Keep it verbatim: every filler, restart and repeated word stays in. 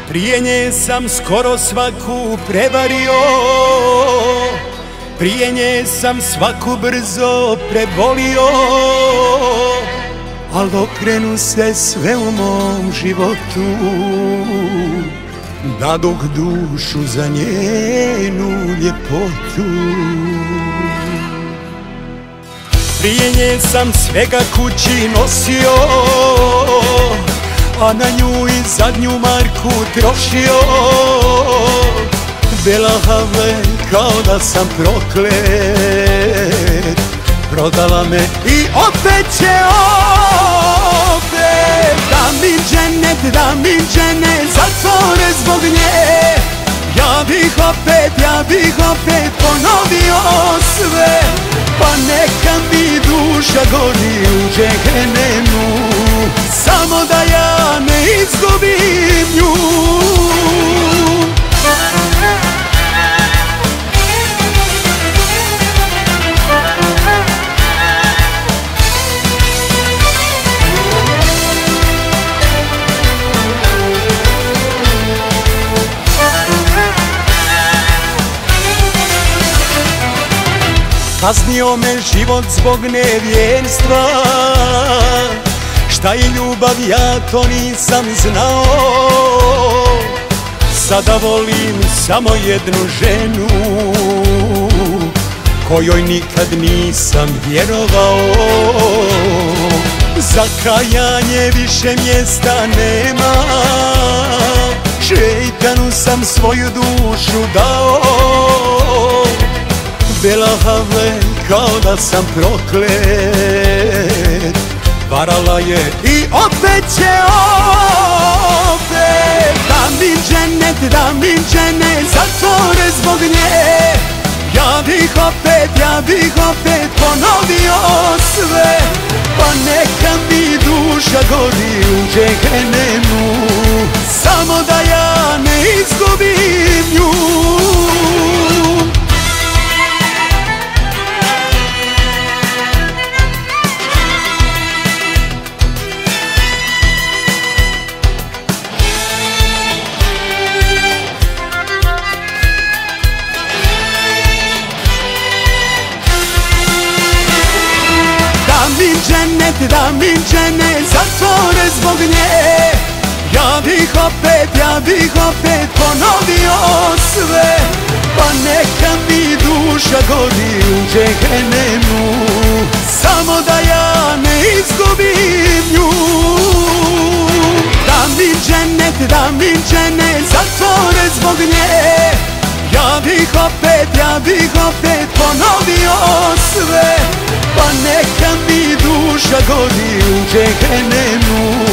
Prije nje sam skoro svaku prevario, prije nje sam svaku brzo prebolio, al okrenu se sve u mom životu, dadoh dušu za njenu ljepotu. Prije nje sam svega kući nosio, a na nju i zadnju marku trošio. Bela have kao da sam proklet, prodala me i opet će opet. Da mi dženet, da mi dženet zatvore zbog nje. Ja bih opet, ja bih opet ponovio sve. Pa neka mi duša gori u džehennemu, samo da ja ne izgubim nju. Kaznio me život zbog nevjenstva, šta je ljubav ja to nisam znao. Sada volim samo jednu ženu, kojoj nikad nisam vjerovao. Za kajanje više mjesta nema, šejtanu sam svoju dušu dao. Bela have kao da sam proklet, varala je i opet će opet. Da mi dženet, da mi dženet zatvore zbog nje. Ja bih opet, ja bih opet ponovio sve. Pa neka mi duša gori u džehennemu, samo da ja ne izgubim nju. Da mi dženet zatvore zbog nje. Ja bih opet, ja bih opet ponovio sve. Pa neka mi duša gori u džehennemu, samo da ja ne izgubim nju. Da mi dženet, da mi dženet zatvore zbog nje. Ja bih opet, ja bih opet ponovio sve. Pa neka mi duša gori u džehennemu,